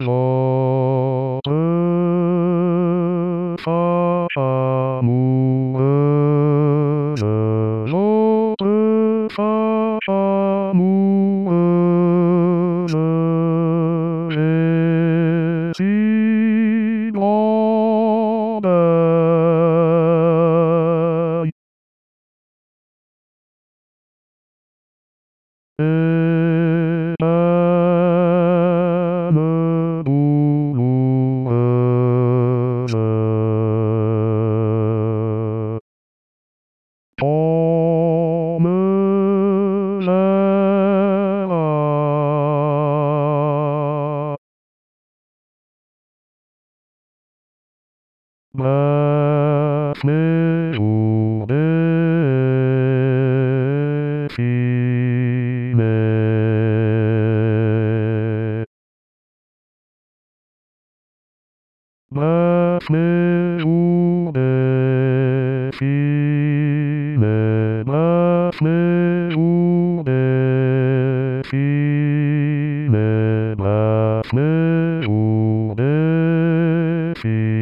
L'autre femme amoureuse, l'autre femme amoureuse, j'ai si grand deuil. Et peine douloureuse, comme l'air. Bref, mes jours défilés. Bref, mes jours défilés. Bref, mes jours défilés. Bref, mes jours défilés.